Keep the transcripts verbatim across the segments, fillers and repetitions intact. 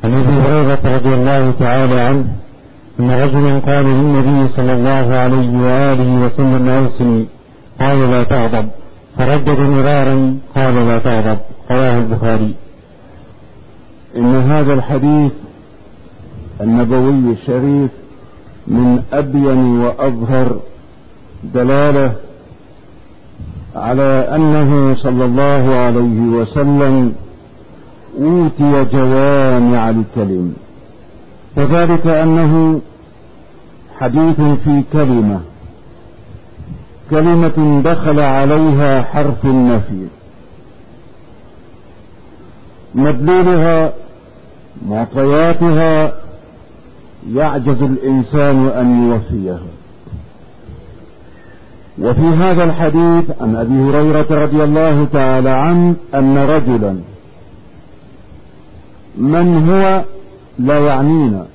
عن ابي هريرة رضي الله تعالى عنه أن رجلا قال للنبي صلى الله عليه وآله وسلم أوصني، قال لا تغضب، فردد مرارا قال لا تغضب. رواه البخاري. إن هذا الحديث النبوي الشريف من أبين وأظهر دلالة على أنه صلى الله عليه وسلم أوتي جوامع الكلم، وذلك أنه حديث في كلمة كلمة دخل عليها حرف النفي، مدلولها معطياتها يعجز الإنسان أن يوفيها. وفي هذا الحديث عن أبي هريرة رضي الله تعالى عنه أن رجلا من هو لا يعنينا،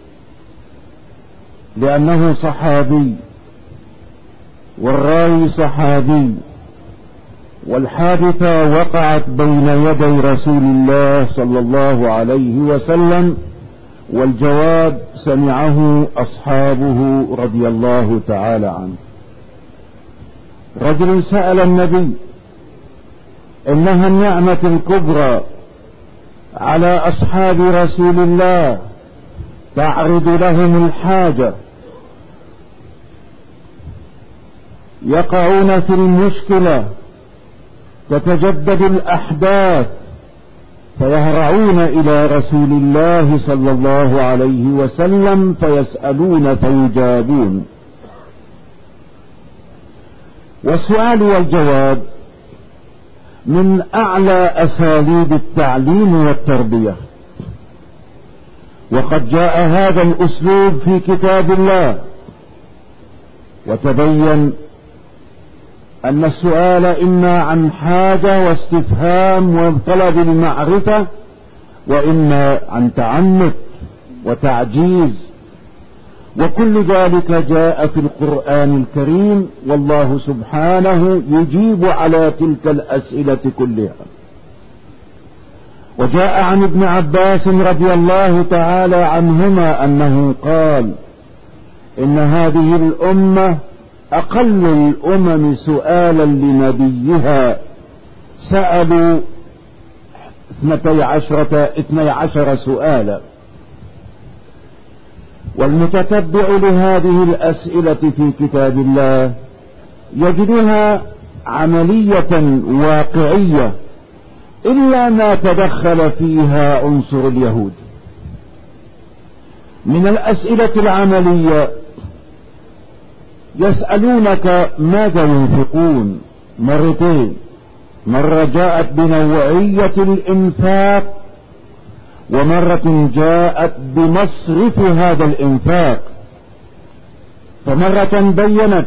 لأنه صحابي والراوي صحابي، والحادثة وقعت بين يدي رسول الله صلى الله عليه وسلم، والجواب سمعه أصحابه رضي الله تعالى عنه. رجل سأل النبي إنها النعمة الكبرى على أصحاب رسول الله، تعرض لهم الحاجة، يقعون في المشكلة، تتجدد الأحداث، فيهرعون إلى رسول الله صلى الله عليه وسلم فيسألون فيجابون. والسؤال والجواب من أعلى أساليب التعليم والتربية، وقد جاء هذا الأسلوب في كتاب الله، وتبين أن السؤال إما عن حاجة واستفهام وطلب المعرفة، وإما عن تعنت وتعجيز، وكل ذلك جاء في القرآن الكريم، والله سبحانه يجيب على تلك الأسئلة كلها. وجاء عن ابن عباس رضي الله تعالى عنهما أنه قال إن هذه الأمة أقل الأمم سؤالا لنبيها، سألوا اثنتي عشرة اثني عشر سؤالا، والمتتبع لهذه الأسئلة في كتاب الله يجدها عملية واقعية، إلا ما تدخل فيها عنصر اليهود. من الأسئلة العملية يسألونك ماذا ينفقون مرتين، مرة جاءت بنوعية الإنفاق، ومرة جاءت بمصرف هذا الإنفاق، فمرة بينت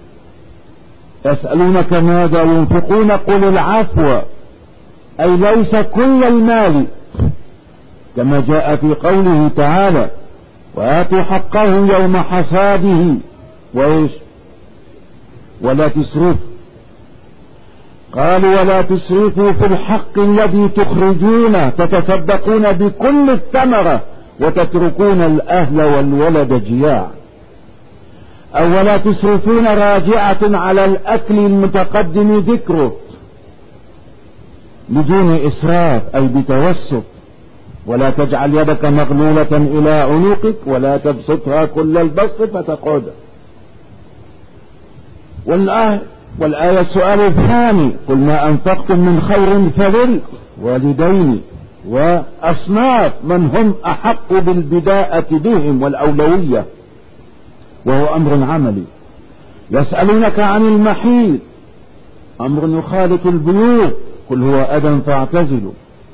يسألونك ماذا ينفقون قل العفو، أي ليس كل المال، كما جاء في قوله تعالى وآتوا حقه يوم حصاده وإيش ولا تسرفوا، قالوا ولا تسرفوا في الحق الذي تخرجون، تتصدقون بكل الثمرة وتتركون الأهل والولد جياع، أو ولا تسرفون راجعة على الأكل المتقدم ذكره بدون إسراف أي بتوسط، ولا تجعل يدك مغلولة إلى عنقك ولا تبسطها كل البسط فتقعد. والآية السؤال الثاني قل ما أنفقتم من خير فللوالدين وأصناف من هم أحق بالبداءة بهم والأولوية، وهو أمر عملي. يسألونك عن المحيض، أمر يخالط البيوت، قل هو أذى فاعتزلوا.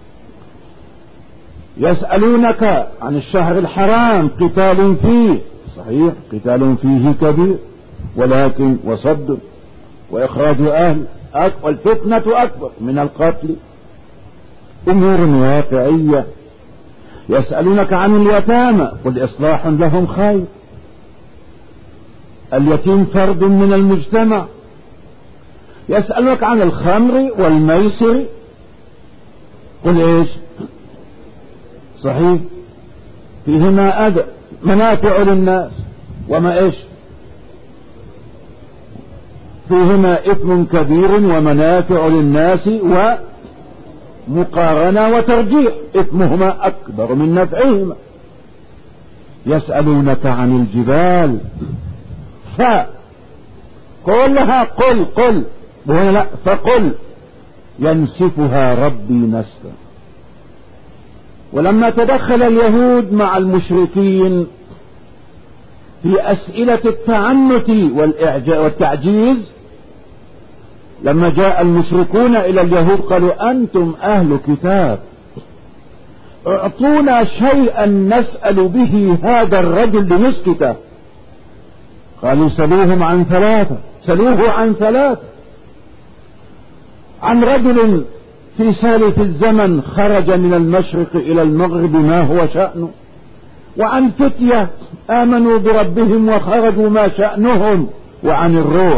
يسألونك عن الشهر الحرام، قتال فيه، صحيح قتال فيه كبير، ولكن وصد وإخراج أهل والفتنة أكبر من القتل، أمور واقعية. يسألونك عن اليتامى، قل إصلاح لهم خير، اليتيم فرد من المجتمع. يسألونك عن الخمر والميسر، قل إيش صحيح فيهما أذى منافع للناس وما إيش فيهما إثم كبير ومنافع للناس ومقارنة وترجيح، إثمهما أكبر من نفعهما. يسألونك عن الجبال فقل لها قل قل وهنا لا فقل ينسفها ربي نسفا. ولما تدخل اليهود مع المشركين في أسئلة التعنت والتعجيز، لما جاء المشركون إلى اليهود قالوا أنتم أهل كتاب اعطونا شيئا نسأل به هذا الرجل لنسكته. قالوا سلوهم عن ثلاثة سلوه عن ثلاثة عن رجل في سالف الزمن خرج من المشرق إلى المغرب ما هو شأنه، وعن فتية آمنوا بربهم وخرجوا ما شأنهم، وعن الروح.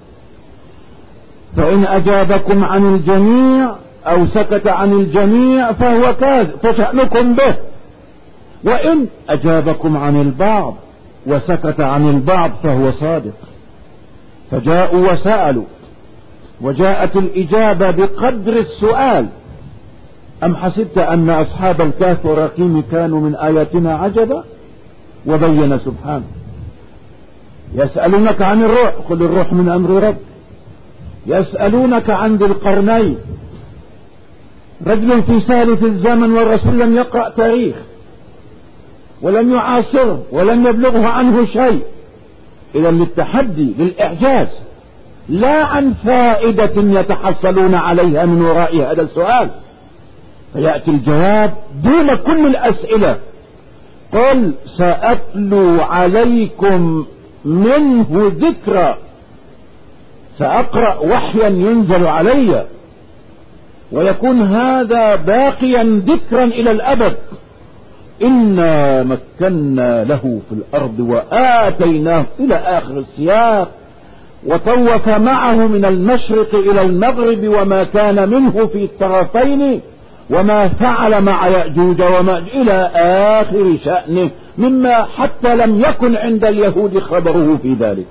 فإن أجابكم عن الجميع أو سكت عن الجميع فهو كاذب فشأنكم به، وإن أجابكم عن البعض وسكت عن البعض فهو صادق. فجاءوا وسألوا وجاءت الإجابة بقدر السؤال. أم حسبت أن أصحاب الكهف والرقيم كانوا من آياتنا عجبا؟ وبين سبحانه. يسألونك عن الروح قل الروح من أمر رب. يسألونك عن ذي القرنين، رجل في سالف الزمن والرسول لم يقرأ تاريخ ولم يعاصره ولم يبلغه عنه شيء، إذا للتحدي للإعجاز لا عن فائدة يتحصلون عليها من وراء هذا السؤال. فيأتي الجواب دون كل الأسئلة. قل سأتلو عليكم منه ذكرا، سأقرأ وحيا ينزل علي ويكون هذا باقيا ذكرا إلى الأبد. إنا مكنا له في الأرض وآتيناه إلى آخر السياق. وطوف معه من المشرق إلى المغرب وما كان منه في الطرفين وما فعل مع يأجوج ومأجوج إلى آخر شأنه، مما حتى لم يكن عند اليهود خبره في ذلك.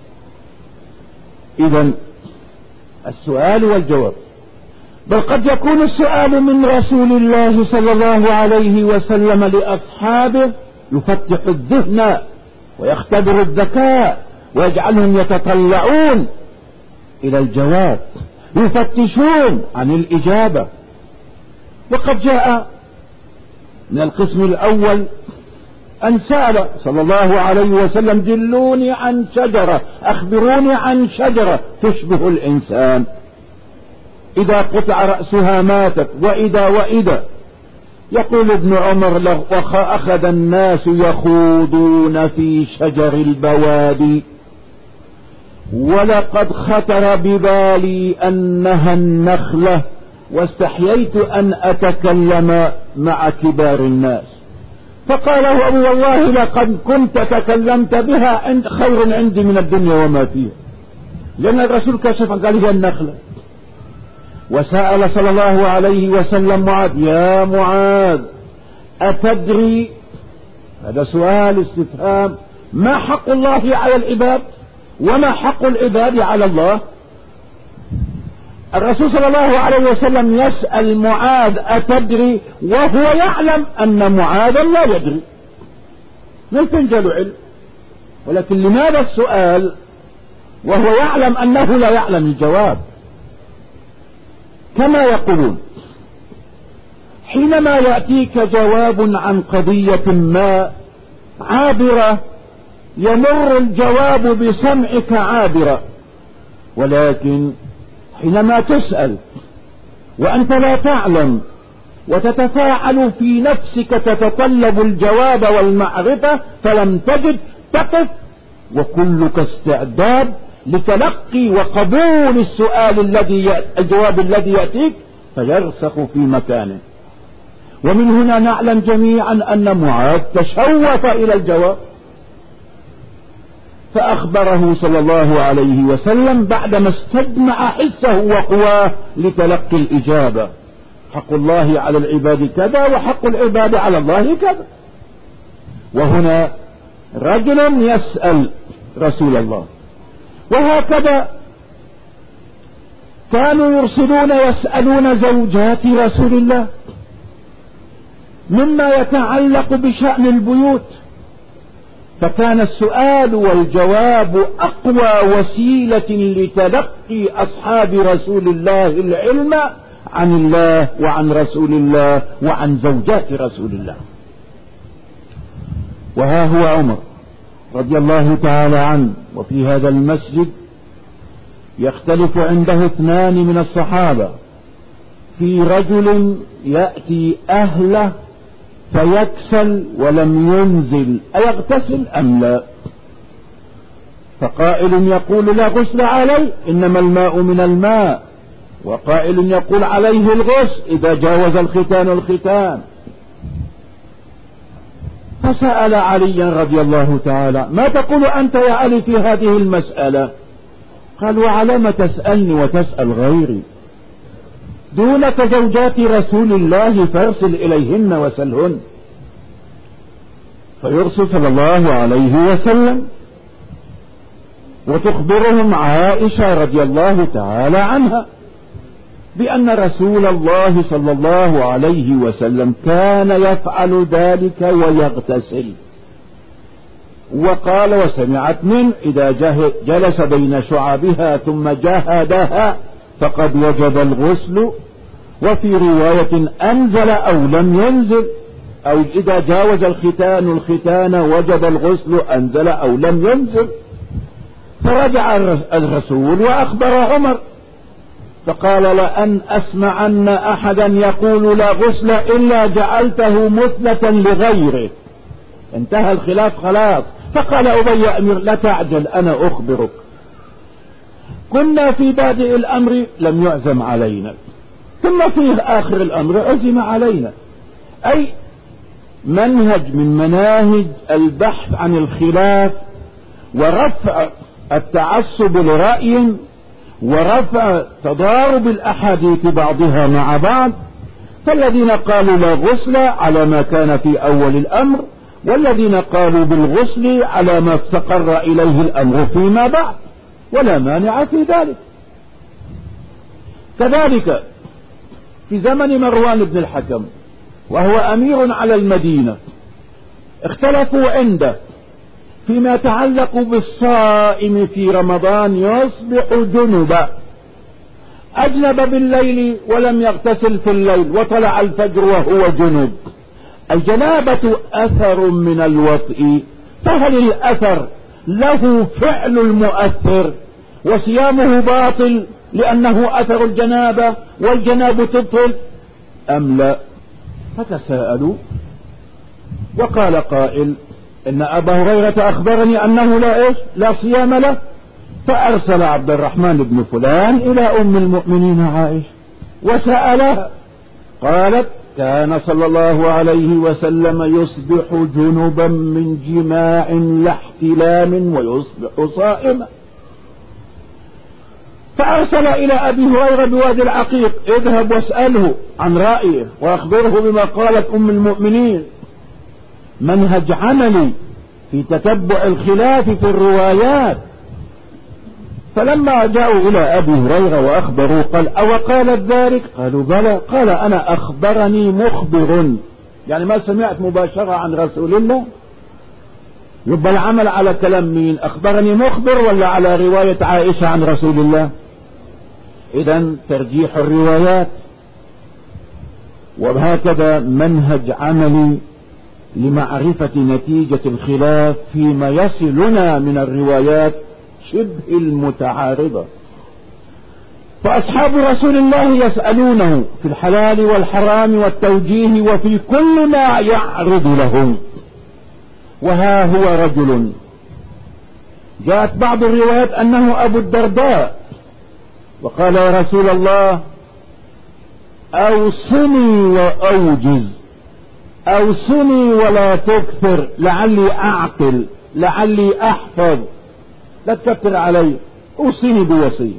إذن السؤال والجواب، بل قد يكون السؤال من رسول الله صلى الله عليه وسلم لأصحابه يفتح الذهن ويختبر الذكاء ويجعلهم يتطلعون إلى الجواب، يفتشون عن الإجابة. وقد جاء من القسم الأول أن سأل صلى الله عليه وسلم دلوني عن شجرة، أخبروني عن شجرة تشبه الإنسان إذا قطع رأسها ماتت وإذا وإذا. يقول ابن عمر أخذ الناس يخوضون في شجر البوادي ولقد خطر ببالي أنها النخلة واستحييت أن أتكلم مع كبار الناس. فقال أبو والله لقد كنت تكلمت بها عند خير عندي من الدنيا وما فيها، لأن الرسول كشف قال هي النخلة. وسأل صلى الله عليه وسلم معاذ يا معاذ أتدري، هذا سؤال استفهام، ما حق الله على العباد وما حق العباد على الله؟ الرسول صلى الله عليه وسلم يسأل معاذ أتدري وهو يعلم أن معاذا لا يدري، من فنجل علم، ولكن لماذا السؤال وهو يعلم أنه لا يعلم الجواب؟ كما يقولون حينما يأتيك جواب عن قضية ما عابرة يمر الجواب بسمعك عابرة، ولكن حينما تسأل وأنت لا تعلم وتتفاعل في نفسك تتطلب الجواب والمعرفة فلم تجد، تقف وكلك استعداد لتلقي وقبول السؤال الذي الجواب الذي يأتيك فيرسخ في مكانه. ومن هنا نعلم جميعا أن معاذ تشوف إلى الجواب، فأخبره صلى الله عليه وسلم بعدما استجمع حسه وقواه لتلقي الإجابة. حق الله على العباد كذا وحق العباد على الله كذا. وهنا رجل يسأل رسول الله. وهكذا كانوا يرسلون يسألون زوجات رسول الله مما يتعلق بشأن البيوت، فكان السؤال والجواب أقوى وسيلة لتلقي أصحاب رسول الله العلم عن الله وعن رسول الله وعن زوجات رسول الله. وها هو عمر رضي الله تعالى عنه، وفي هذا المسجد يختلف عنده اثنان من الصحابة في رجل يأتي أهله فيكسل ولم ينزل أيغتسل أم لا؟ فقائل يقول لا غسل عليه إنما الماء من الماء، وقائل يقول عليه الغسل إذا جاوز الختان الختان. فسأل عليا رضي الله تعالى ما تقول أنت يا علي في هذه المسألة؟ قال وعلام تسألني وتسأل غيري؟ دونك زوجات رسول الله فارسل إليهن وسلهن. فيرسل صلى الله عليه وسلم وتخبرهم عائشة رضي الله تعالى عنها بأن رسول الله صلى الله عليه وسلم كان يفعل ذلك ويغتسل. وقال وسمعت منه إذا جلس بين شعبها ثم جاهدها فقد وجب الغسل، وفي رواية أنزل أو لم ينزل، أو إذا جاوز الختان الختان وجب الغسل أنزل أو لم ينزل. فرجع الرسول وأخبر عمر فقال لأن أسمع أن أحدا يقول لا غسل إلا جعلته مثلة لغيره. انتهى الخلاف خلاص. فقال أبي أمير لا تعجل أنا أخبرك، كنا في بادئ الأمر لم يعزم علينا، ثم في آخر الأمر عزم علينا. أي منهج من مناهج البحث عن الخلاف ورفع التعصب لرأي ورفع تضارب الأحاديث بعضها مع بعض. فالذين قالوا لا غسل على ما كان في أول الأمر، والذين قالوا بالغسل على ما استقر إليه الأمر فيما بعد، ولا مانع في ذلك. كذلك في زمن مروان بن الحكم وهو أمير على المدينة اختلفوا عنده فيما يتعلق بالصائم في رمضان يصبح جنبا، أجنب بالليل ولم يغتسل في الليل وطلع الفجر وهو جنب. الجنابة أثر من الوطء، فهل الأثر له فعل المؤثر وصيامه باطل لأنه أثر الجنابة والجناب تبطل أم لا؟ فتساءلوا وقال قائل إن أبا هريرة أخبرني أنه لا إيش لا صيام له، فأرسل عبد الرحمن بن فلان إلى أم المؤمنين عائشة وسألها، قالت كان صلى الله عليه وسلم يصبح جنبا من جماع لا احتلام ويصبح صائما. فأرسل إلى أبي هريرة بوادي العقيق اذهب واسأله عن رأيه وأخبره بما قالت أم المؤمنين. منهج عملي في تتبع الخلاف في الروايات. فلما جاءوا إلى أبي هريرة وأخبروا قال أو قالت ذلك؟ قالوا بلى. قال أنا أخبرني مخبر، يعني ما سمعت مباشرة عن رسول الله. يبقى العمل على كلام مين؟ أخبرني مخبر ولا على رواية عائشة عن رسول الله؟ إذن ترجيح الروايات. وهكذا منهج عملي لمعرفة نتيجة الخلاف فيما يصلنا من الروايات شبه المتعارضة. فأصحاب رسول الله يسألونه في الحلال والحرام والتوجيه وفي كل ما يعرض لهم. وها هو رجل جاءت بعض الروايات أنه أبو الدرداء وقال يا رسول الله أوصني وأوجز، أوصني ولا تكثر لعلي أعقل لعلي أحفظ، لا تكثر علي، أوصني بوصية.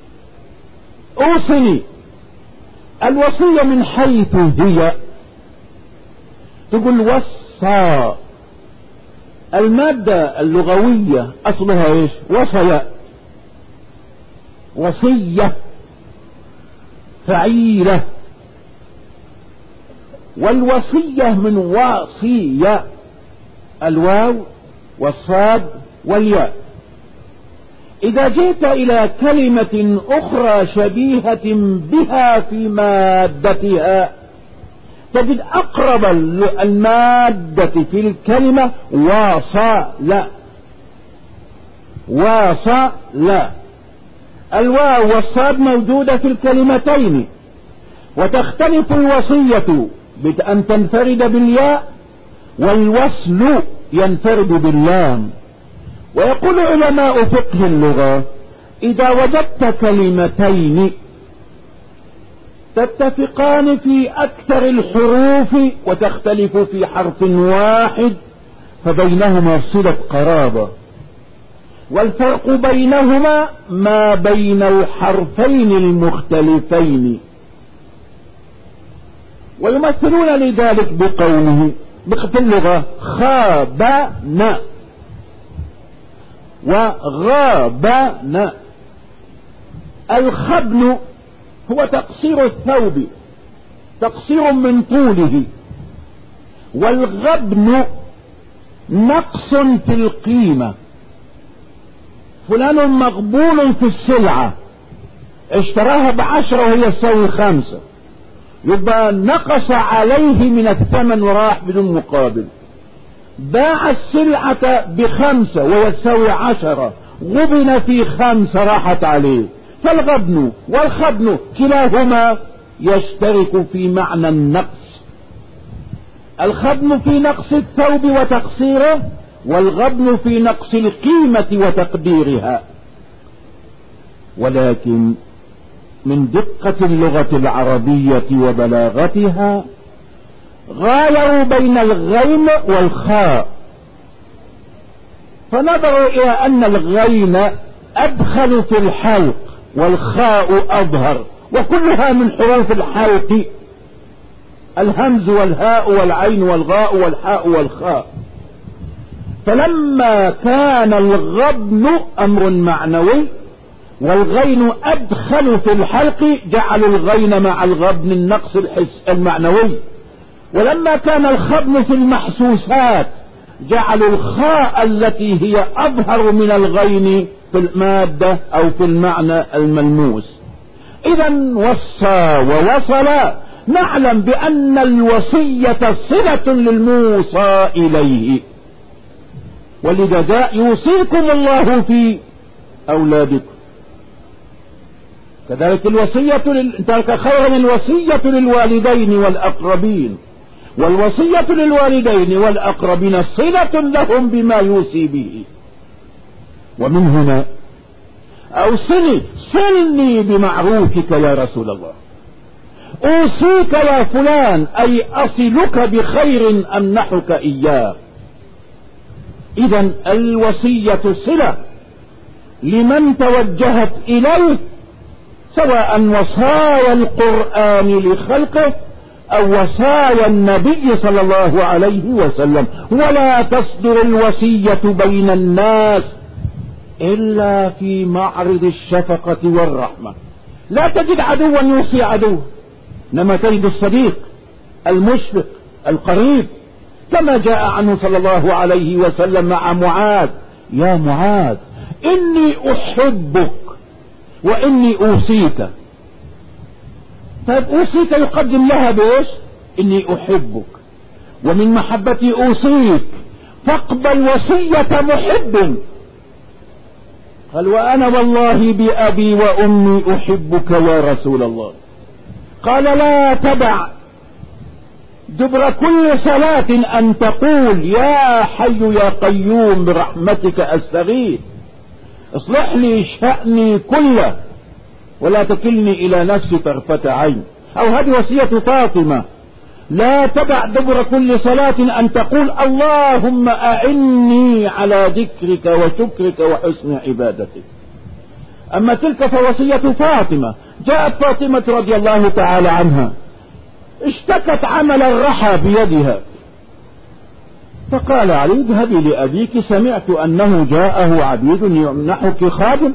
أوصني الوصية من حيث هي، تقول وصى المادة اللغوية أصلها إيش؟ وصية، وصية فعيلة، والوصية من واصية، الواو والصاد والياء. إذا جئت إلى كلمة أخرى شبيهة بها في مادتها تجد أقرب المادة في الكلمة واصا لا، واصا لا. الواو والصاد موجودة في الكلمتين، وتختلف الوصية بأن تنفرد بالياء، والوصل ينفرد باللام. ويقول علماء فقه اللغة: إذا وجدت كلمتين تتفقان في أكثر الحروف وتختلف في حرف واحد فبينهما صلة قرابة، والفرق بينهما ما بين الحرفين المختلفين. ويمثلون لذلك بقوله في اللغة: خابنا وغابنا. الخبن هو تقصير الثوب، تقصير من طوله، والغبن نقص في القيمة. فلان مغبون في السلعة، اشتراها بعشرة وهي تساوي خمسة، يبقى نقص عليه من الثمن وراح بدون مقابل. باع السلعة بخمسة وهي تساوي عشرة، غبن في خمسة راحت عليه. فالغبن والخبن كلاهما يشترك في معنى النقص. الخبن في نقص الثوب وتقصيره، والغبن في نقص القيمة وتقديرها. ولكن من دقة اللغة العربية وبلاغتها غايروا بين الغين والخاء، فنظروا إلى أن الغين أدخل في الحلق والخاء أظهر، وكلها من حروف الحلق: الهمز والهاء والعين والغاء والحاء والخاء. فلما كان الغبن أمر معنوي والغين أدخل في الحلق جعلوا الغين مع الغبن النقص الحس المعنوي. ولما كان الخبن في المحسوسات جعلوا الخاء التي هي أظهر من الغين في المادة أو في المعنى الملموس. إذا وصى ووصل نعلم بأن الوصية صلة للموصى إليه. ولذا جاء: يوصيكم الله في أولادكم. كذلك الوصية لل... ترك خيرا الوصية للوالدين والأقربين، والوصية للوالدين والأقربين صلة لهم بما يوصي به. ومن هنا أوصني، صلني بمعروفك يا رسول الله، أوصيك يا فلان، أي أصلك بخير أمنحك إياه. إذن الوصية صلة لمن توجهت إليه، سواء وصايا القرآن لخلقه أو وصايا النبي صلى الله عليه وسلم. ولا تصدر الوصية بين الناس إلا في معرض الشفقة والرحمة. لا تجد عدوا يوصي عدو، إنما تجد الصديق المشفق القريب، كما جاء عنه صلى الله عليه وسلم مع معاذ: يا معاذ إني أحبك وإني أوصيك. طيب أوصيك يقدم لها بإيش؟ إني أحبك، ومن محبتي أوصيك، فاقبل وصية محب. قال: وأنا والله بأبي وأمي أحبك يا رسول الله. قال: لا تدع دبر كل صلاة أن تقول: يا حي يا قيوم برحمتك أستغيث، اصلح لي شأني كله ولا تكلني إلى نفسي طرفة عين. أو هذه وصية فاطمة: لا تدع دبر كل صلاة أن تقول: اللهم أعني على ذكرك وشكرك وحسن عبادتك. أما تلك فوصية فاطمة. جاءت فاطمة رضي الله تعالى عنها، اشتكت عمل الرحى بيدها، فقال علي اذهبي لأبيك سمعت أنه جاءه عبيد يمنحك خادم.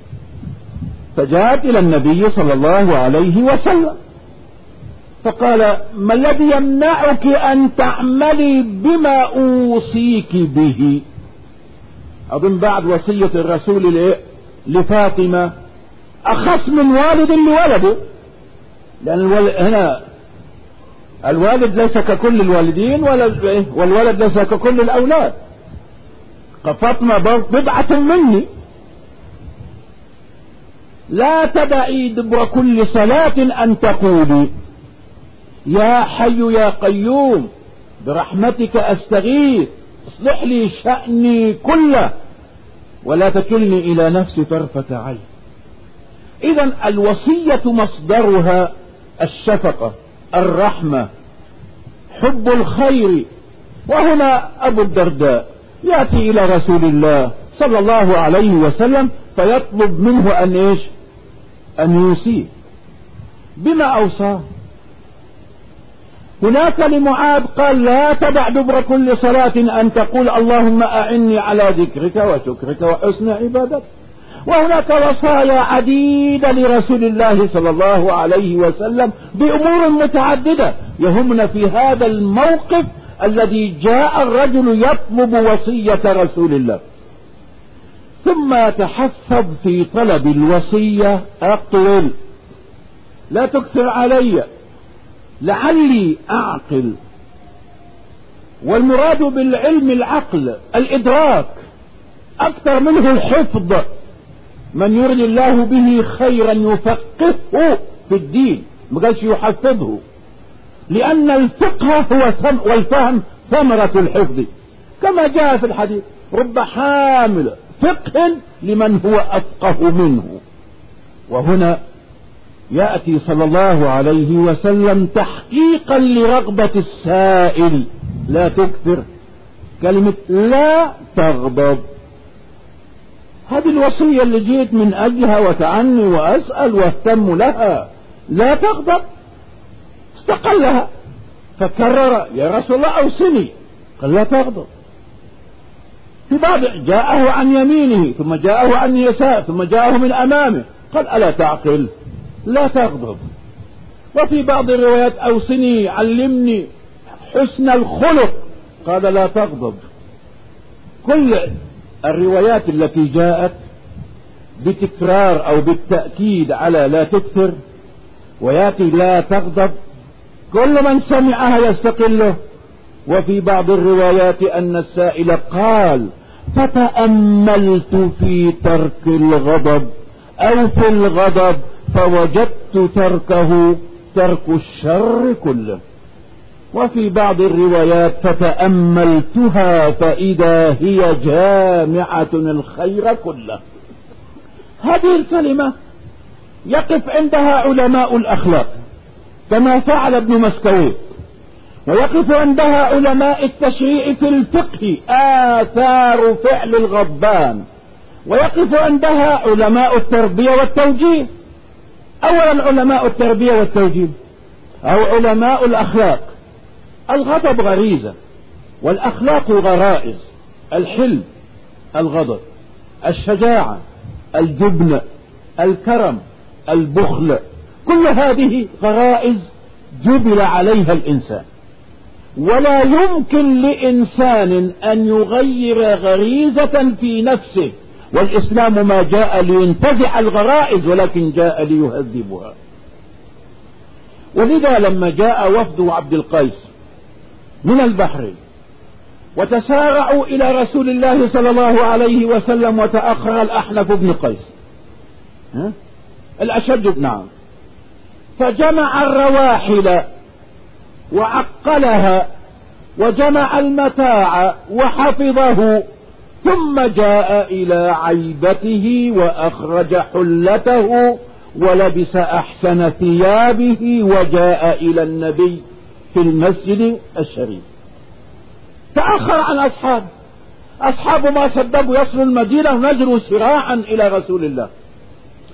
فجاءت إلى النبي صلى الله عليه وسلم فقال ما الذي يمنعك أن تعملي بما أوصيك به؟ أظن بعد وصية الرسول لفاطمة أخص من والد لولده، لأن هنا الوالد ليس ككل الوالدين والولد ليس ككل الأولاد. فاطمة بضعة مني. لا تدعي دبر كل صلاة أن تقولي يا حي يا قيوم برحمتك أستغيث اصلح لي شأني كله ولا تكلني إلى نفسي طرفة عين. إذن الوصية مصدرها الشفقة، الرحمة، حب الخير. وهنا أبو الدرداء يأتي إلى رسول الله صلى الله عليه وسلم فيطلب منه أن إيش؟ أن يوصيه. بما أوصاه؟ هناك لمعاذ قال لا تدع دبر كل صلاة أن تقول اللهم أعني على ذكرك وشكرك وحسن عبادتك. وهناك وصايا عديدة لرسول الله صلى الله عليه وسلم بأمور متعددة يهمنا في هذا الموقف الذي جاء الرجل يطلب وصية رسول الله. ثم تحفظ في طلب الوصية أقل، لا تكثر علي لعلي أعقل. والمراد بالعلم العقل الإدراك أكثر منه الحفظ. من يرد الله به خيرا يفقهه في الدين، ما قالش يحفظه، لأن الفقه هو ثم والفهم ثمرة الحفظ، كما جاء في الحديث رب حامل فقه لمن هو أفقه منه. وهنا يأتي صلى الله عليه وسلم تحقيقا لرغبة السائل. لا تكثر، كلمة لا تغضب، هذه الوصية اللي جيت من أجلها وتعني وأسأل واهتم لها. لا تغضب، استقلها فكرر يا رسول الله أوصني، قال لا تغضب. في بعض جاءه عن يمينه ثم جاءه عن يساره ثم جاءه من أمامه قال ألا تعقل؟ لا تغضب. وفي بعض الروايات أوصني علمني حسن الخلق قال لا تغضب. كل الروايات التي جاءت بتكرار أو بالتأكيد على لا تكثر ويأتي لا تغضب كل من سمعها يستقله. وفي بعض الروايات أن السائل قال فتأملت في ترك الغضب أو في الغضب فوجدت تركه ترك الشر كله. وفي بعض الروايات فتأملتها فإذا هي جامعة الخير كله. هذه الكلمة يقف عندها علماء الأخلاق كما فعل ابن مسكوي، ويقف عندها علماء التشريع في الفقه آثار فعل الغضبان، ويقف عندها علماء التربية والتوجيه. أولا علماء التربية والتوجيه أو علماء الأخلاق، الغضب غريزة والأخلاق غرائز، الحلم، الغضب، الشجاعة، الجبن، الكرم، البخل، كل هذه غرائز جبل عليها الإنسان، ولا يمكن لإنسان أن يغير غريزة في نفسه، والإسلام ما جاء لينتزع الغرائز ولكن جاء ليهذبها. ولذا لما جاء وفد عبد القيس من البحرين وتسارعوا إلى رسول الله صلى الله عليه وسلم وتأخر الأحنف بن قيس ها؟ الأشج نعم، فجمع الرواحل وعقلها وجمع المتاع وحفظه، ثم جاء إلى عيبته وأخرج حلته ولبس أحسن ثيابه وجاء إلى النبي في المسجد الشريف. تأخر عن أصحابه، أصحابه ما صدقوا يصلوا المدينة ونزلوا سراعا إلى رسول الله.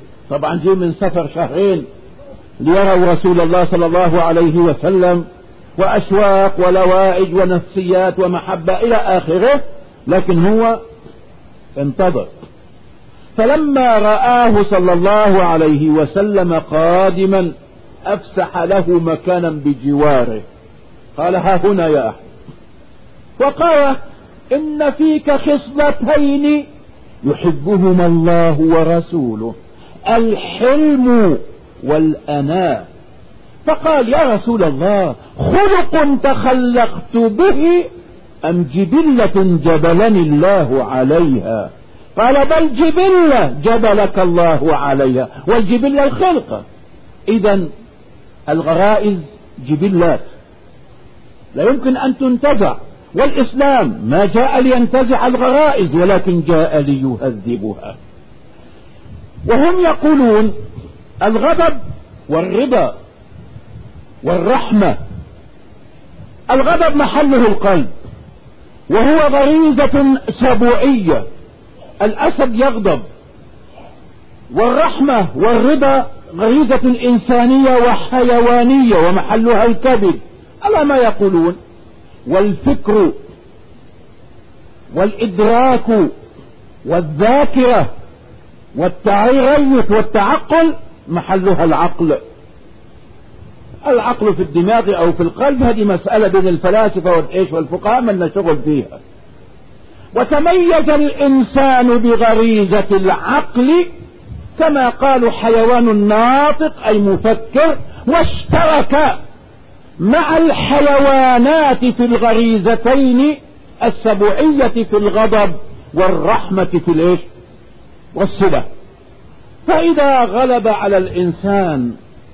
طبعا جي من سفر شهرين ليروا رسول الله صلى الله عليه وسلم وأشواق ولوائج ونفسيات ومحبة إلى آخره، لكن هو انتظر. فلما رآه صلى الله عليه وسلم قادما أفسح له مكانا بجواره، قال: ها هنا يا أحمد. وقال: إن فيك خصلتين يحبهما الله ورسوله، الحلم والأناة. فقال: يا رسول الله، خلق تخلقت به أم جبلة جبلني الله عليها؟ قال: بل جبلة جبلك الله عليها، والجبلة الخلقة. إذن الغرائز جبلات لا يمكن أن تنتزع، والإسلام ما جاء لينتزع الغرائز ولكن جاء ليهذبها. وهم يقولون الغضب والرضا والرحمة. الغضب محله القلب، وهو غريزة سبوعية، الأسد يغضب. والرحمة والرضا غريزة إنسانية وحيوانية ومحلها الكبد، ألا ما يقولون. والفكر والإدراك والذاكرة والتعريف والتعقل محلها العقل. العقل في الدماغ أو في القلب هذه مسألة بين الفلاسفة والإيش والفقهاء من نشغل فيها. وتميز الإنسان بغريزة العقل كما قالوا حيوان ناطق أي مفكر، واشترك مع الحيوانات في الغريزتين السبوعية في الغضب والرحمة في الإيش والصلة. فإذا غلب على الإنسان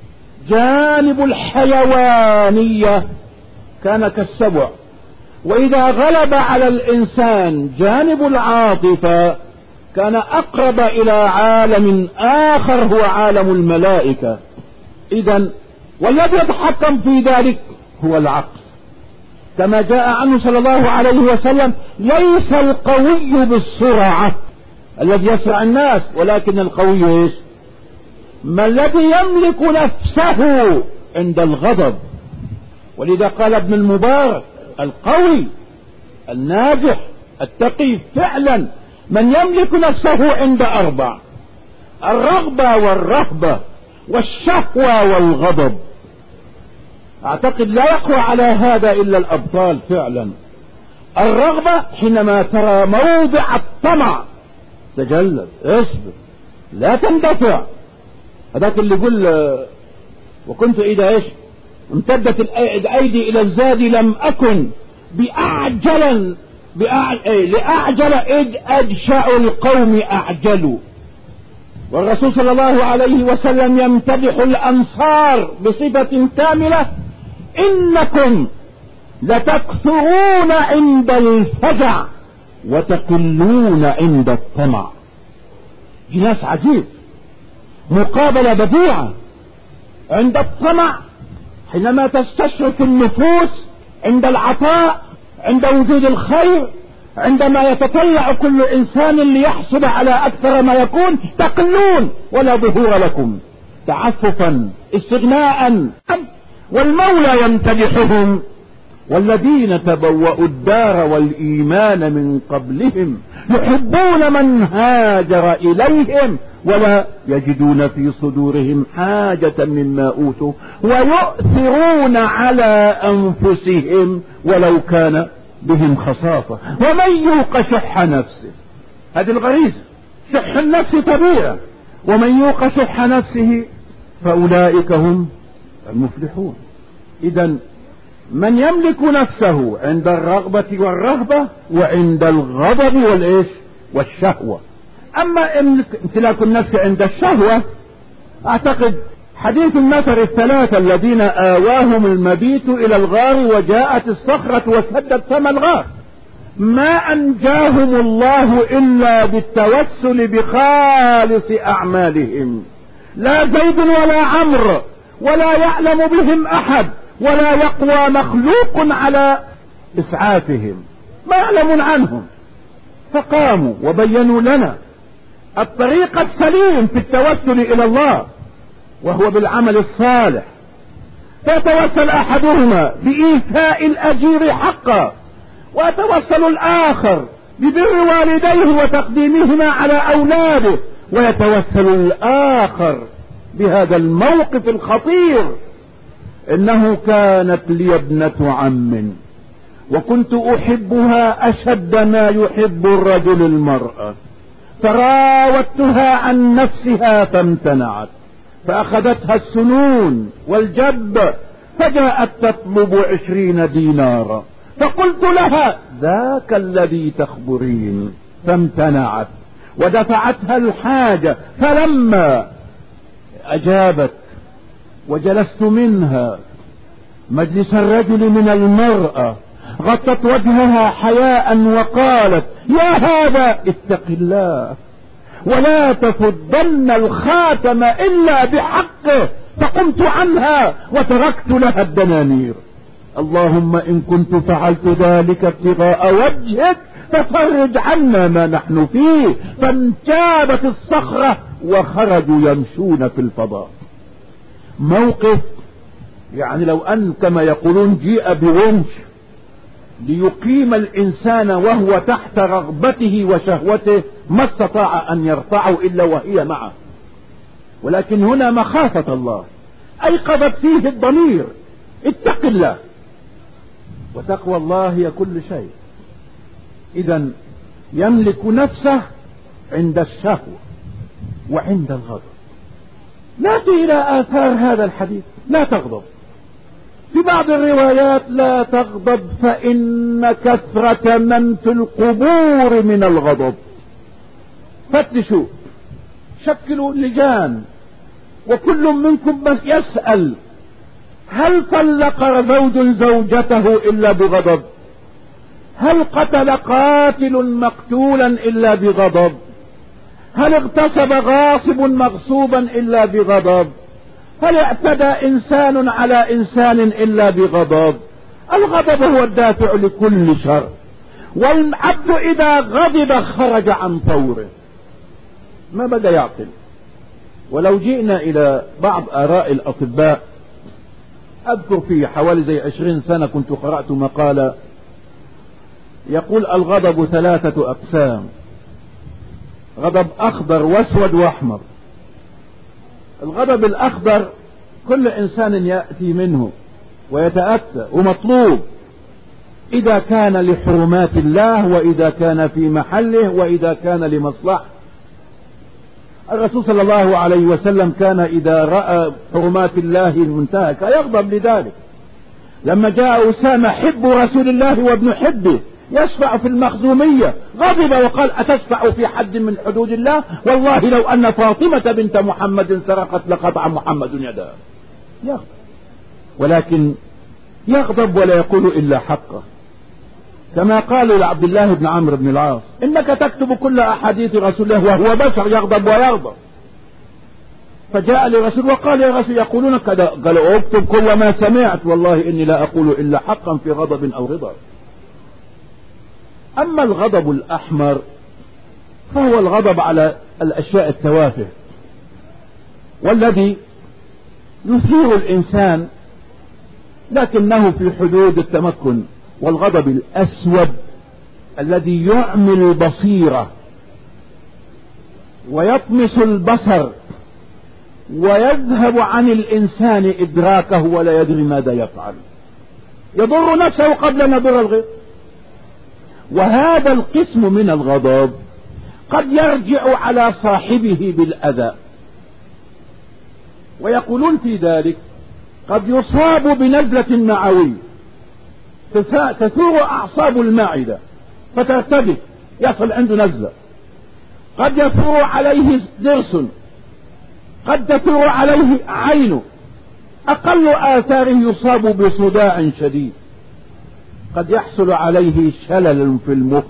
جانب الحيوانية كان كالسبع، وإذا غلب على الإنسان جانب العاطفة كان أقرب إلى عالم آخر هو عالم الملائكة. إذن والذي يتحكم في ذلك هو العقل، كما جاء عنه صلى الله عليه وسلم: ليس القوي بالسرعة الذي يسرع الناس، ولكن القوي ايش؟ ما الذي يملك نفسه عند الغضب. ولذا قال ابن المبارك: القوي الناجح التقي فعلا من يملك نفسه عند أربع: الرغبة والرهبة والشهوة والغضب. أعتقد لا يقوى على هذا إلا الأبطال فعلا. الرغبة حينما ترى موضع الطمع تجلد، اصبر لا تندفع. هذاك اللي يقول: وكنت إذا إيش امتدت الأيدي إلى الزاد لم أكن بأعجل بأعجل لأعجل إذ أجشأ القوم أعجلوا. والرسول صلى الله عليه وسلم يمتدح الأنصار بصفة كاملة: إنكم لتكثرون عند الفزع وتقلون عند الطمع. جناس عجيب، مقابلة بديعة. عند الطمع حينما تستشرف النفوس عند العطاء، عند وجود الخير، عندما يتطلع كل إنسان ليحصل على أكثر ما يكون، تقلون ولا ظهور لكم، تعففا استغناء. والمولى يمتدحهم: والذين تبوأوا الدار والإيمان من قبلهم يحبون من هاجر إليهم ولا يجدون في صدورهم حاجة مما أوتوا ويؤثرون على أنفسهم ولو كان بهم خصاصة ومن يوق شح نفسه. هذه الغريزة، شح النفس طبيعة، ومن يوق شح نفسه فأولئك هم المفلحون. إذن من يملك نفسه عند الرغبة والرهبة وعند الغضب والإيش والشهوة. أما امتلاك النفس عند الشهوة، أعتقد حديث النفر الثلاثة الذين آواهم المبيت إلى الغار وجاءت الصخرة وسدت فم الغار، ما أنجاهم الله إلا بالتوسل بخالص أعمالهم. لا زيد ولا عمرو ولا يعلم بهم أحد ولا يقوى مخلوق على إسعافهم، ما يعلمون عنهم. فقاموا وبينوا لنا الطريق السليم في التوسل إلى الله، وهو بالعمل الصالح. فيتوسل أحدهما بإيفاء الأجير حقا، ويتوسل الآخر ببر والديه وتقديمهما على أولاده، ويتوسل الآخر بهذا الموقف الخطير: إنه كانت لي ابنة عم وكنت أحبها أشد ما يحب الرجل المرأة، فراودتها عن نفسها فامتنعت، فأخذتها السنون والجب، فجاءت تطلب عشرين دينارا، فقلت لها: ذاك الذي تخبرين، فامتنعت، ودفعتها الحاجة، فلما أجابت وجلست منها مجلس الرجل من المرأة غطت وجهها حياء وقالت: يا هذا اتق الله ولا تفضن الخاتم إلا بحقه، فقمت عنها وتركت لها الدنانير. اللهم إن كنت فعلت ذلك ابتغاء وجهك ففرج عنا ما نحن فيه. فانجابت الصخرة وخرجوا يمشون في الفضاء. موقف يعني لو أن كما يقولون جيء بونش ليقيم الإنسان وهو تحت رغبته وشهوته ما استطاع أن يرفعه إلا وهي معه، ولكن هنا مخافة الله أيقظت فيه الضمير: اتق الله، وتقوى الله هي كل شيء. إذا يملك نفسه عند الشهوة وعند الغضب. نأتي إلى آثار هذا الحديث: لا تغضب. في بعض الروايات: لا تغضب فإن كثرة من في القبور من الغضب. فتشوا، شكلوا لجان، وكل منكم بس يسأل: هل طلق زوج زوجته إلا بغضب؟ هل قتل قاتل مقتولا إلا بغضب؟ هل اغتصب غاصب مغصوبا إلا بغضب؟ هل اعتدى إنسان على إنسان إلا بغضب؟ الغضب هو الدافع لكل شر، والعبد إذا غضب خرج عن طوره، ما بدا يعقل. ولو جئنا إلى بعض آراء الأطباء، أذكر في حوالي زي عشرين سنة كنت قرأت مقالة يقول: الغضب ثلاثة أقسام: غضب أخضر وأسود وأحمر. الغضب الأخضر كل إنسان يأتي منه ويتأتى ومطلوب إذا كان لحرمات الله، وإذا كان في محله، وإذا كان لمصلحة. الرسول صلى الله عليه وسلم كان إذا رأى حرمات الله المنتهكة يغضب لذلك. لما جاء أسامة حب رسول الله وابن حبه يشفع في المخزومية غضب وقال: أتشفع في حد من حدود الله؟ والله لو أن فاطمة بنت محمد سرقت لقطع محمد يدها. يغضب، ولكن يغضب ولا يقول إلا حقه، كما قالوا لعبد الله بن عمرو بن العاص: إنك تكتب كل أحاديث رسول الله وهو بشر يغضب ويغضب. فجاء لرسول وقال: يا رسول يقولون كذا. قال: اكتب كل ما سمعت، والله إني لا أقول إلا حقا في غضب أو رضا. أما الغضب الأحمر فهو الغضب على الأشياء التوافه، والذي يثير الإنسان لكنه في حدود التمكن. والغضب الأسود الذي يعمي البصيرة ويطمس البصر ويذهب عن الإنسان إدراكه ولا يدري ماذا يفعل، يضر نفسه قبل أن يضر الغير. وهذا القسم من الغضب قد يرجع على صاحبه بالأذى، ويقولون في ذلك: قد يصاب بنزلة معوية تثور أعصاب المعدة فترتبك، يصل عنده نزلة. قد يثور عليه ضرس، قد تثور عليه عينه، أقل آثاره يصاب بصداع شديد، قد يحصل عليه شلل في المخ.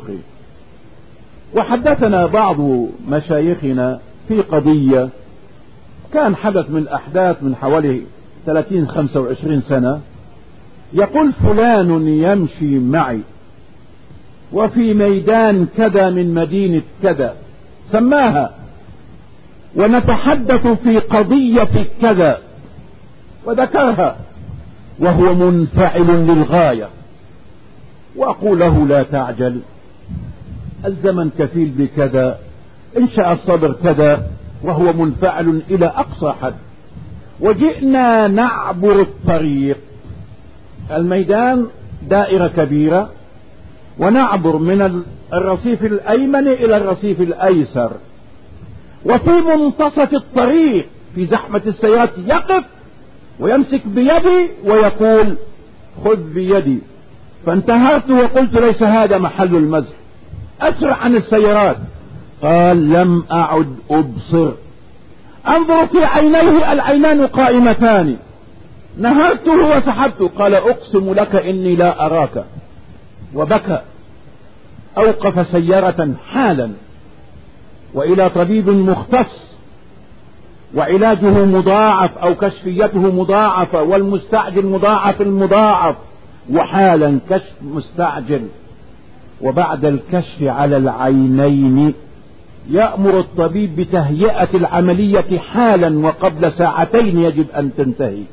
وحدثنا بعض مشايخنا في قضية كان حدث من الأحداث من حوالي ثلاثين خمسة وعشرين سنة. يقول: فلان يمشي معي وفي ميدان كذا من مدينة كذا، سماها، ونتحدث في قضية كذا وذكرها، وهو منفعل للغاية، وأقول له لا تعجل، الزمن كفيل بكذا، إن شاء الصبر كذا، وهو منفعل إلى أقصى حد. وجئنا نعبر الطريق، الميدان دائرة كبيرة، ونعبر من الرصيف الأيمن إلى الرصيف الأيسر، وفي منتصف الطريق في زحمة السيارات يقف ويمسك بيدي ويقول خذ بيدي، فانتهرت وقلت ليس هذا محل المزح، أسرع عن السيارات. قال لم أعد أبصر، أنظر في عينيه العينان قائمتان، نهرته وسحبته، قال أقسم لك إني لا أراك، وبكى. أوقف سيارة حالا، وإلى طبيب مختص، وعلاجه مضاعف أو كشفيته مضاعفة، والمستعجل مضاعف المضاعف، وحالا كشف مستعجل. وبعد الكشف على العينين يأمر الطبيب بتهيئة العملية حالا، وقبل ساعتين يجب أن تنتهي.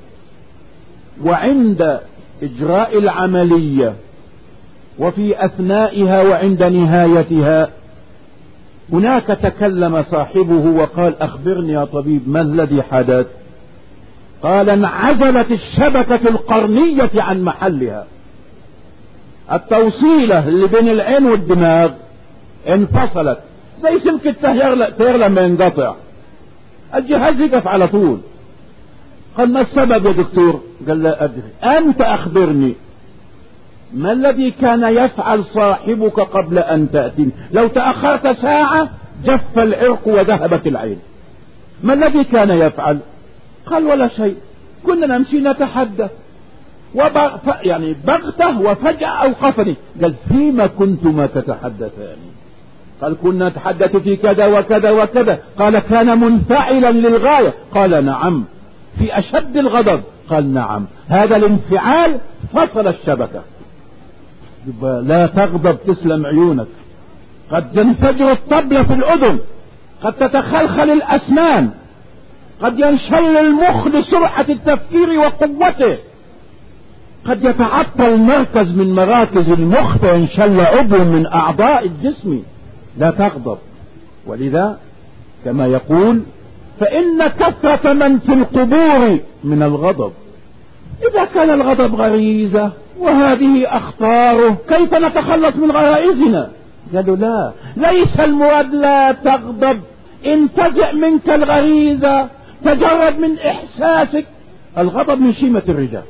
وعند إجراء العملية وفي أثنائها وعند نهايتها هناك تكلم صاحبه وقال أخبرني يا طبيب ما الذي حدث؟ قال انعزلت الشبكة القرنية عن محلها، التوصيلة اللي بين العين والدماغ انفصلت زي سلك التيار لما ينقطع، الجهاز يقف على طول. قال ما السبب يا دكتور؟ قال لا أدري. أنت أخبرني ما الذي كان يفعل صاحبك قبل أن تأتي؟ لو تأخرت ساعة جف العرق وذهبت العين، ما الذي كان يفعل؟ قال ولا شيء، كنا نمشي نتحدث وبغ... يعني بغته وفجأة أوقفني. قال فيما كنتما تتحدثان؟ قال كنا نتحدث في كذا وكذا وكذا. قال كان منفعلا للغاية؟ قال نعم. في أشد الغضب؟ قال نعم. هذا الانفعال فصل الشبكة. لا تغضب تسلم عيونك، قد تنفجر الطبلة في الأذن، قد تتخلخل الأسنان، قد ينشل المخ لسرعة التفكير وقوته، قد يتعطل مركز من مراكز المخ فينشل عضو من أعضاء الجسم. لا تغضب. ولذا كما يقول فإن كثرة من في القبور من الغضب. إذا كان الغضب غريزة وهذه أخطاره كيف نتخلص من غرائزنا؟ قالوا لا، ليس المراد لا تغضب، انتزع منك الغريزة، تجرد من إحساسك. الغضب من شيمة الرجال،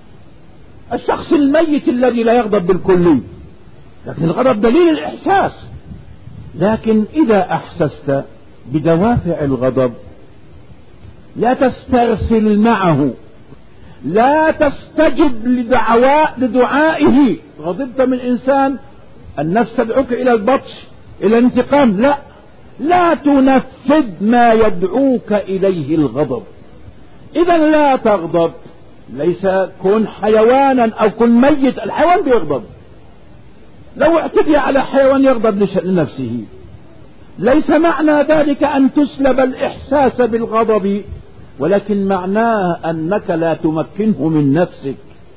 الشخص الميت الذي لا يغضب بالكلي، لكن الغضب دليل الإحساس. لكن إذا أحسست بدوافع الغضب لا تسترسل معه، لا تستجب لدعواء لدعائه. غضبت من إنسان، النفس تدعوك إلى البطش إلى الانتقام، لا لا تنفذ ما يدعوك إليه الغضب. إذا لا تغضب. ليس كن حيوانا أو كن ميت، الحيوان بيغضب، لو اعتدي على حيوان يغضب لنفسه. ليس معنى ذلك أن تسلب الإحساس بالغضب، ولكن معناه أنك لا تمكنه من نفسك،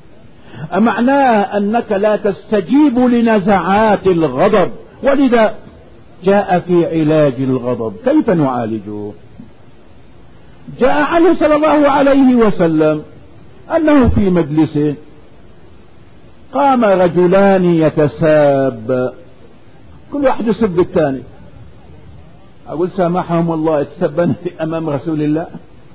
معناه أنك لا تستجيب لنزعات الغضب. ولذا جاء في علاج الغضب كيف نعالجه. جاء عنه صلى الله عليه وسلم أنه في مجلسه قام رجلان يتساب، كل واحد يسب الثاني. أقول سامحهم الله، يتسبن أمام رسول الله.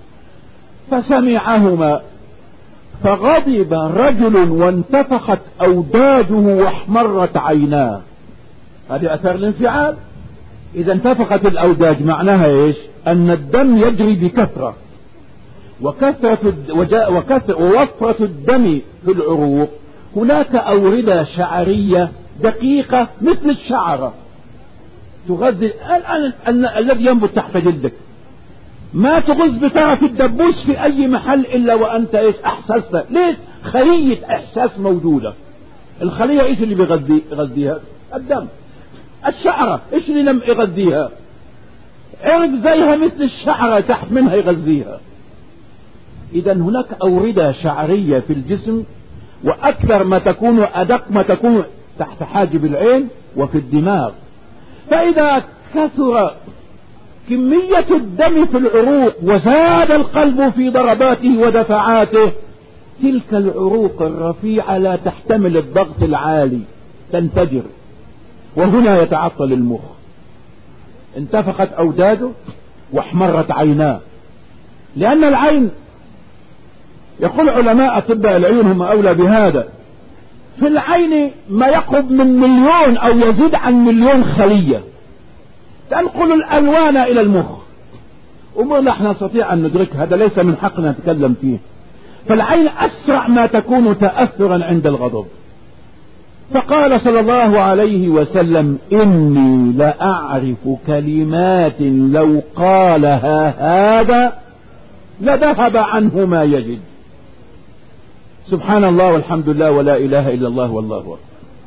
فسمعهما فغضب رجل وانتفخت أوداجه واحمرت عيناه. هذه أثر الانفعال. إذا انتفخت الأوداج معناها إيش؟ أن الدم يجري بكثرة، وكثرة وكثرة ووفرة الدم في العروق. هناك أوردة شعرية دقيقة مثل الشعرة تغذي الآن الذي ينبت تحت جلدك. ما تغز بطرف الدبوس في أي محل إلا وأنت إيش أحسست. ليش؟ خلية إحساس موجودة. الخلية إيش اللي بيغذي يغذيها؟ الدم. الشعرة إيش اللي لم يغذيها؟ عرق زيها مثل الشعرة تحت منها يغذيها. إذا هناك أوردة شعرية في الجسم، وأكثر ما تكون أدق ما تكون تحت حاجب العين وفي الدماغ. فإذا كثر كمية الدم في العروق وزاد القلب في ضرباته ودفعاته، تلك العروق الرفيعة لا تحتمل الضغط العالي، تنفجر، وهنا يتعطل المخ. انتفخت أوداده واحمرت عيناه، لأن العين، يقول علماء أطباء العيون هم أولى بهذا، في العين ما يقرب من مليون أو يزيد عن مليون خلية تنقل الألوان إلى المخ، أمور لا نستطيع أن ندرك، هذا ليس من حقنا نتكلم فيه. فالعين أسرع ما تكون تأثرا عند الغضب. فقال صلى الله عليه وسلم: إني لأعرف كلمات لو قالها هذا لذهب عنه ما يجد. سبحان الله والحمد لله ولا إله إلا الله والله أكبر.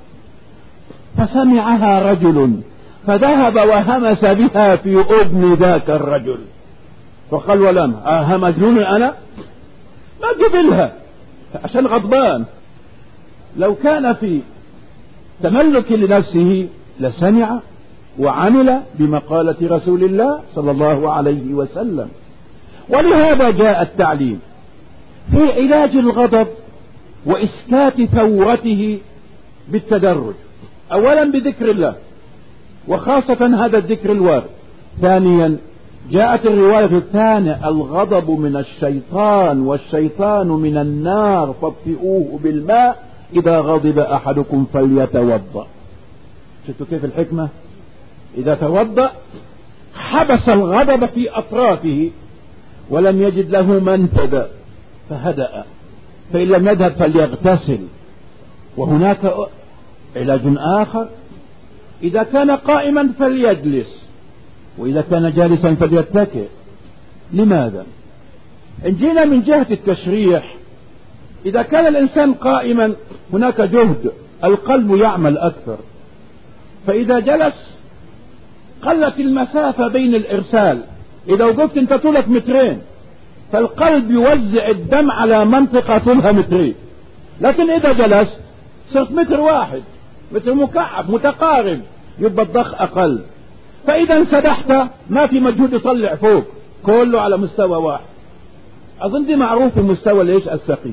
فسمعها رجل فذهب وهمس بها في أذن ذاك الرجل، فقال: ولم أها مجنون أنا؟ ما قبلها عشان غضبان. لو كان في تملك لنفسه لسمع وعمل بمقالة رسول الله صلى الله عليه وسلم. ولهذا جاء التعليم في علاج الغضب وإسكات ثورته بالتدرج، أولا بذكر الله، وخاصة هذا الذكر الوارد. ثانيا جاءت الرواية الثانية: الغضب من الشيطان والشيطان من النار فاطفئوه بالماء إذا غضب أحدكم فليتوضأ. شفتوا كيف الحكمة؟ إذا توضأ حبس الغضب في أطرافه ولم يجد له منفذ فهدأ، فإن لم يذهب فليغتسل. وهناك علاج آخر: إذا كان قائما فليجلس، وإذا كان جالسا فليتكئ. لماذا؟ إن جينا من جهة التشريح، إذا كان الإنسان قائما هناك جهد، القلب يعمل أكثر، فإذا جلس قلت المسافة بين الإرسال. إذا وقفت أنت طولك مترين، فالقلب يوزع الدم على منطقة طولها مترين، لكن إذا جلس صرت متر واحد، متر مكعب متقارب، يبقى الضخ أقل. فإذا انسدحت ما في مجهود يطلع فوق، كله على مستوى واحد. أظن دي معروف المستوى ليش السقيم.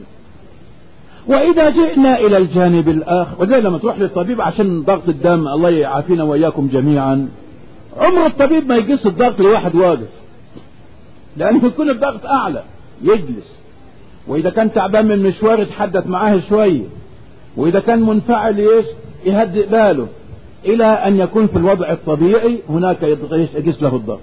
وإذا جئنا إلى الجانب الآخر، وزي لما تروح للطبيب عشان ضغط الدم، الله يعافينا وإياكم جميعا، عمر الطبيب ما يقيس الضغط لواحد واقف، لأنه يكون الضغط أعلى، يجلس. وإذا كان تعبان من مشوار يتحدث معاه شوية، وإذا كان منفعل إيش يهدئ باله، إلى أن يكون في الوضع الطبيعي هناك يقيس له الضغط.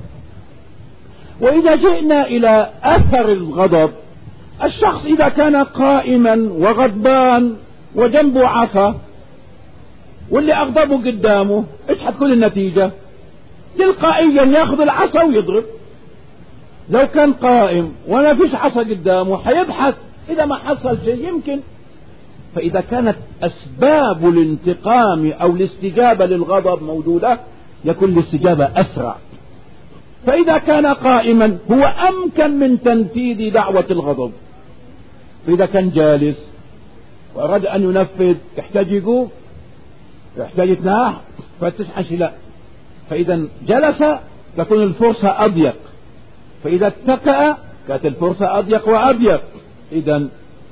وإذا جئنا إلى أثر الغضب، الشخص إذا كان قائما وغضبان وجنبه عصا واللي أغضبه قدامه، إيش حتكون النتيجة؟ تلقائيا يأخذ العصا ويضرب. لو كان قائم وما فيش عصا قدامه حيبحث، إذا ما حصل شيء يمكن. فإذا كانت أسباب الانتقام أو الاستجابة للغضب موجودة، يكون الاستجابة أسرع. فإذا كان قائما هو أمكن من تنفيذ دعوة الغضب. فإذا كان جالس وأراد أن ينفذ، يحتاج يقوم، يحتاج يتناح فتشحش، لا. فإذا جلس تكون الفرصة أضيق، فإذا اتكأ كانت الفرصة أضيق وأضيق. إذا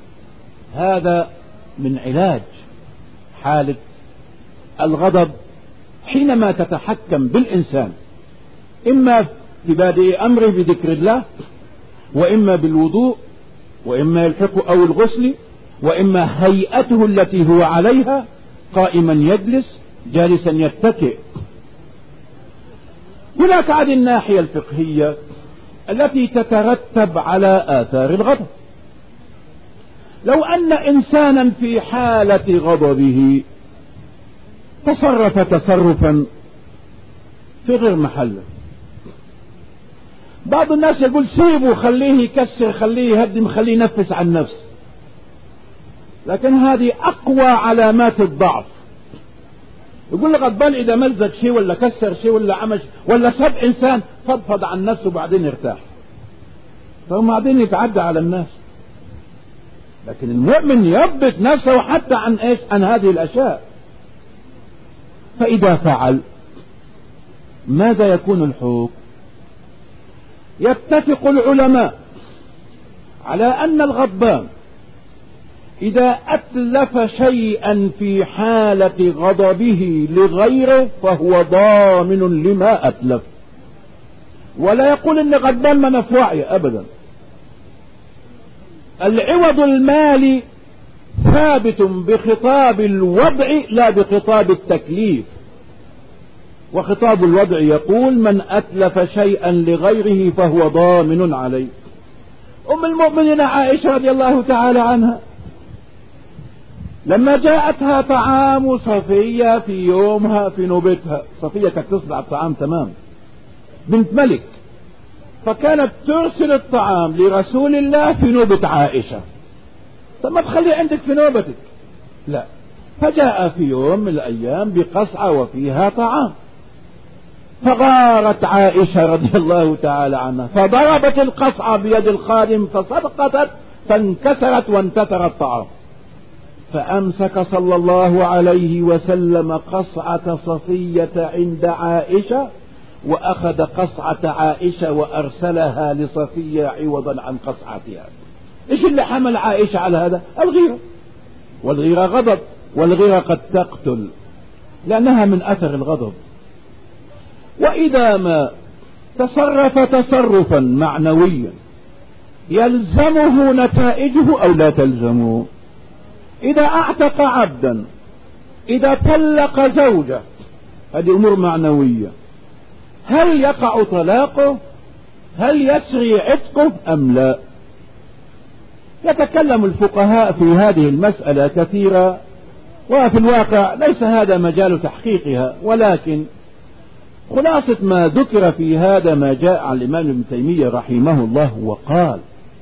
هذا من علاج حالة الغضب حينما تتحكم بالإنسان، إما في بادئ أمره بذكر الله، وإما بالوضوء، وإما الحق أو الغسل، وإما هيئته التي هو عليها، قائما يجلس، جالسا يتكئ. هناك عاد الناحية الفقهية التي تترتب على آثار الغضب. لو أن إنسانا في حالة غضبه تصرف تصرفا في غير محله، بعض الناس يقول سيبه، خليه يكسر، خليه يهدم، خليه ينفس عن نفسه، لكن هذه أقوى علامات الضعف. يقول لك غضبان إذا مزق شيء ولا كسر شيء ولا عمل ولا سب إنسان، فضفض عن نفسه وبعدين يرتاح، فهم بعدين يتعدى على الناس. لكن المؤمن يضبط نفسه حتى عن ايش؟ عن هذه الاشياء. فاذا فعل ماذا يكون الحكم؟ يتفق العلماء على ان الغضبان اذا اتلف شيئا في حالة غضبه لغيره فهو ضامن لما اتلف، ولا يقول ان غضبان ما نفوعي ابدا. العوض المالي ثابت بخطاب الوضع لا بخطاب التكليف، وخطاب الوضع يقول من أتلف شيئا لغيره فهو ضامن عليه. أم المؤمنين عائشة رضي الله تعالى عنها لما جاءتها طعام صفية في يومها في نوبتها، صفية كانت تصنع الطعام تمام، بنت ملك، فكانت ترسل الطعام لرسول الله في نوبة عائشة. طب ما تخليه عندك في نوبتك؟ لا. فجاء في يوم من الأيام بقصعة وفيها طعام، فغارت عائشة رضي الله تعالى عنها فضربت القصعة بيد الخادم فسقطت فانكسرت وانتثر الطعام، فأمسك صلى الله عليه وسلم قصعة صفية عند عائشة وأخذ قصعة عائشة وأرسلها لصفية عوضا عن قصعتها. إيش اللي حمل عائشة على هذا؟ الغيرة، والغيرة غضب، والغيرة قد تقتل لأنها من أثر الغضب. وإذا ما تصرف تصرفا معنويا يلزمه نتائجه أو لا تلزمه، إذا أعتق عبدا، إذا طلق زوجة، هذه أمور معنوية، هل يقع طلاقه؟ هل يسري عتقه أم لا؟ يتكلم الفقهاء في هذه المسألة كثيرا، وفي الواقع ليس هذا مجال تحقيقها، ولكن خلاصة ما ذكر في هذا ما جاء عن الإمام ابن تيمية رحمه الله وقال: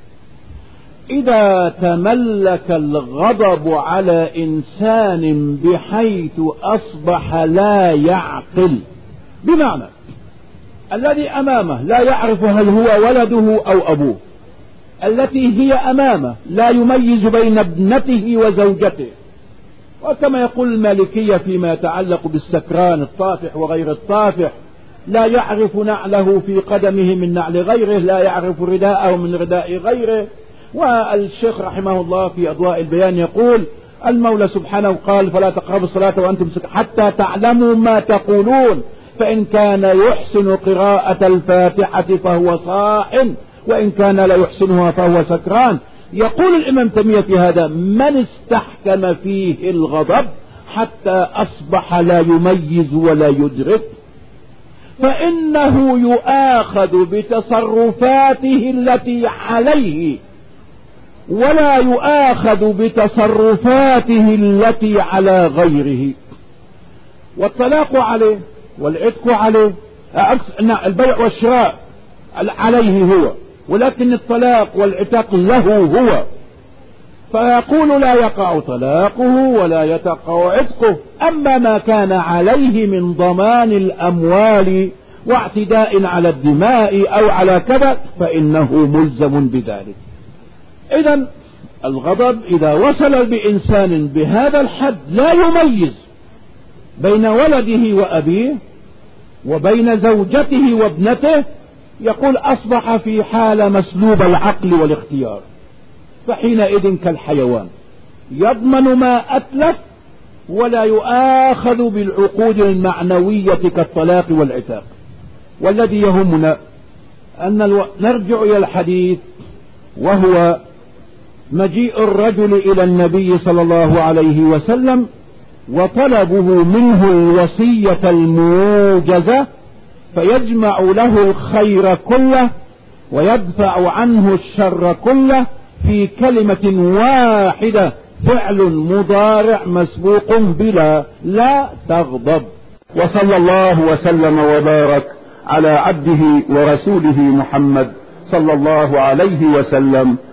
إذا تملك الغضب على إنسان بحيث أصبح لا يعقل، بمعنى الذي أمامه لا يعرف هل هو ولده أو أبوه، التي هي أمامه لا يميز بين ابنته وزوجته، وكما يقول المالكية فيما يتعلق بالسكران الطافح وغير الطافح، لا يعرف نعله في قدمه من نعل غيره، لا يعرف رداءه من رداء غيره. والشيخ رحمه الله في أضواء البيان يقول: المولى سبحانه قال: فلا تقربوا الصلاة وأنتم سكرى حتى تعلموا ما تقولون، فإن كان يحسن قراءة الفاتحة فهو صاح، وإن كان لا يحسنها فهو سكران. يقول الإمام تيمية في هذا: من استحكم فيه الغضب حتى أصبح لا يميز ولا يدرك، فإنه يؤاخذ بتصرفاته التي عليه ولا يؤاخذ بتصرفاته التي على غيره. والطلاق عليه والعتق عليه، البيع والشراء عليه هو، ولكن الطلاق والعتق له هو، فيقول لا يقع طلاقه ولا يقع عتقه. أما ما كان عليه من ضمان الأموال واعتداء على الدماء أو على كذا فإنه ملزم بذلك. إذن الغضب إذا وصل بإنسان بهذا الحد لا يميز بين ولده وأبيه وبين زوجته وابنته، يقول أصبح في حالة مسلوب العقل والاختيار، فحينئذ كالحيوان يضمن ما أتلف ولا يؤاخذ بالعقود المعنوية كالطلاق والعتاق. والذي يهمنا أن الو... نرجع إلى الحديث، وهو مجيء الرجل إلى النبي صلى الله عليه وسلم وطلبه منه الوصية الموجزة، فيجمع له الخير كله ويدفع عنه الشر كله في كلمة واحدة، فعل مضارع مسبوق بلا لا تغضب. وصلى الله وسلم وبارك على عبده ورسوله محمد صلى الله عليه وسلم